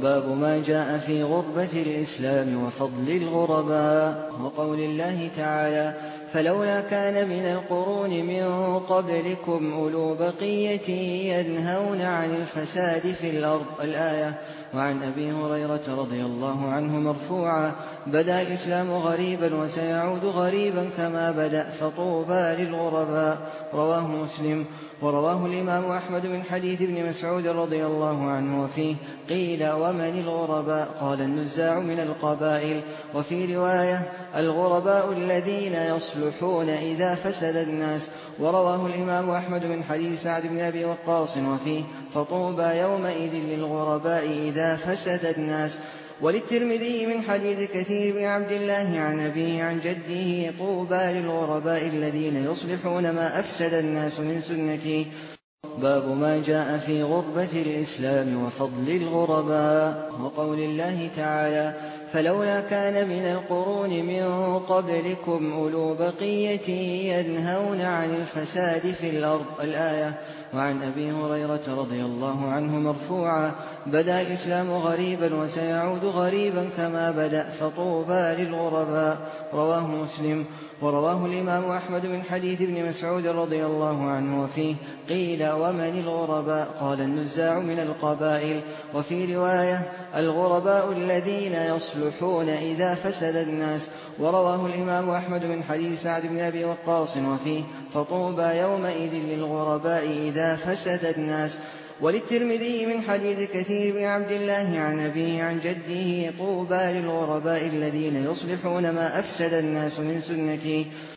باب ما جاء في غربة الإسلام وفضل الغرباء. وقول الله تعالى: فلولا كان من القرون من قبلكم أولو بقية ينهون عن الفساد في الأرض الآية. وعن أبي هريرة رضي الله عنه مرفوعا: بدأ الإسلام غريبا وسيعود غريبا كما بدأ فطوبى للغرباء. رواه مسلم. ورواه الإمام أحمد من حديث ابن مسعود رضي الله عنه وفيه: قيل: ومن الغرباء؟ قال: النزاع من القبائل. وفي رواية: الغرباء الذين يصلحون إذا فسد الناس. ورواه الإمام أحمد من حديث سعد بن أبي وقاص وفيه: فطوبى يومئذ للغرباء إذا فسد الناس. وللترمذي من حديث كثير بن عبد الله عن أبيه عن جده: طوبى للغرباء الذين يصلحون ما أفسد الناس من سنتي. باب ما جاء في غربة الإسلام وفضل الغرباء. وقول الله تعالى: فلولا كان من القرون من قبلكم أولو بقية ينهون عن الفساد في الأرض الآية. وعن أبي هريرة رضي الله عنه مرفوعا: بدأ الإسلام غريبا وسيعود غريبا كما بدأ فطوبى للغرباء. رواه مسلم. ورواه الإمام أحمد من حديث ابن مسعود رضي الله عنه وفيه: قيل: ومن الغرباء؟ قال: النزاع من القبائل. وفي رواية: الغرباء الذين يصلحون إذا فسد الناس. ورواه الإمام أحمد من حديث سعد بن أبي وقاص وفيه: فطوبى يومئذ للغرباء إذا فسد الناس. وللترمذي من حديث كثير بن عبد الله عن أبيه عن جده: طوبى للغرباء الذين يصلحون ما أفسد الناس من سنتي.